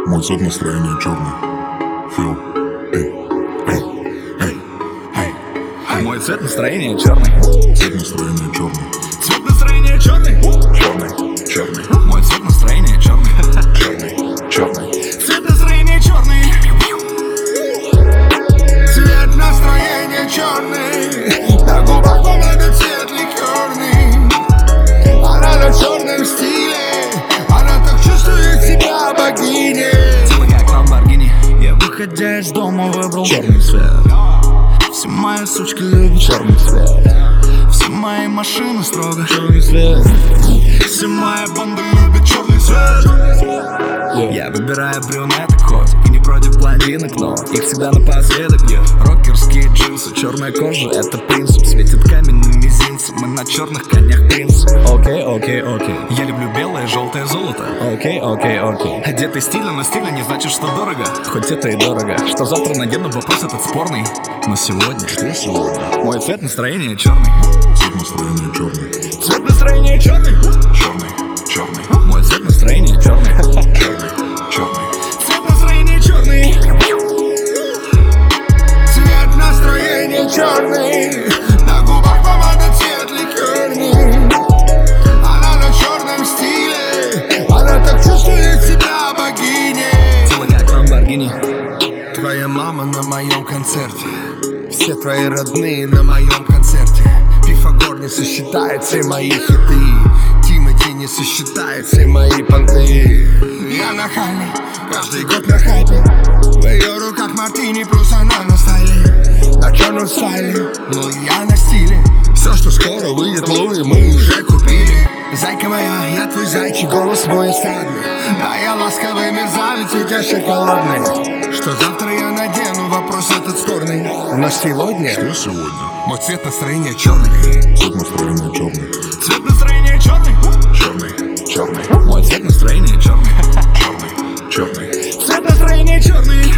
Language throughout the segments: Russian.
Мой цвет настроения черный. Фил. Мой цвет настроения черный. Цвет настроения черный. Цвет настроения черный. Черный. Мой цвет настроения черный. Черный. Цвет настроения черный. Цвет настроения черный. На губах помада цвет ликерный. Она на черном стиле. Она так чувствует себя богиней. Тело как Ламборгини. Я, выходя из дома, выбрал черный цвет. Все мои сучки любят черный цвет. Все мои машины строго черный цвет. Все мои банды любят черный цвет. Я выбираю брюнеток хоть и не против блондинок, но их всегда напоследок. Рокерские джинсы, черная кожа — это принцип. Светит каменным мизинцем, мы на черных конях принц. Окей. Я люблю белое, желтое золото. Окей. Одетый стильно, но стильно не значит, что дорого. Хоть это и дорого. Что завтра надену, вопрос этот спорный. Но сегодня, Что сегодня? мой цвет настроения черный. Цвет настроения черный. Цвет настроения черный. Черный. Мой цвет настроения черный. Черный. Цвет настроения черный. Цвет настроения черный. На губах помада цвет ликерный. Она на черном стиле. Она так чувствует себя богиней. Тело как Ламборгини. Твоя мама на моем концерте. Все твои родные на моем концерте. Пифагор не сосчитает все мои хиты. Тимати не сосчитает все мои понты. Я нахальный, каждый год на хайпе. В ее руках мартини, плюс она на стайле. На черном стайле, но я на стиле. Все, что скоро выйдет, Луи, мы уже купили. Зайка моя, я твой зайчик, голос мой эстрадный. А я ласковый мерзавец, и я шоколадный. Что завтра я надену, вопрос этот спорный. Но сегодня Что сегодня? мой цвет настроения черный. Цвет настроения черный. Цвет настроения черный. Черный. Мой цвет настроения черный. Черный. Цвет настроения черный.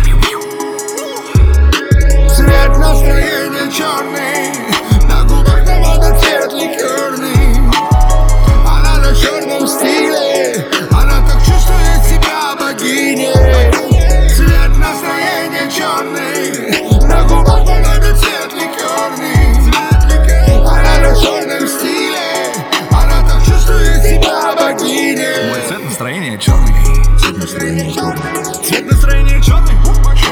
Цвет настроения черный. На губах помада цвет ликерный. Она на черном стиле. Она так чувствует себя богиней. Цвет настроения черный. На губах помада цвет ликерный. Она на черном стиле. Она так чувствует себя богиней. Мой цвет настроения черный. Цвет настроения черный. Цвет настроения черный.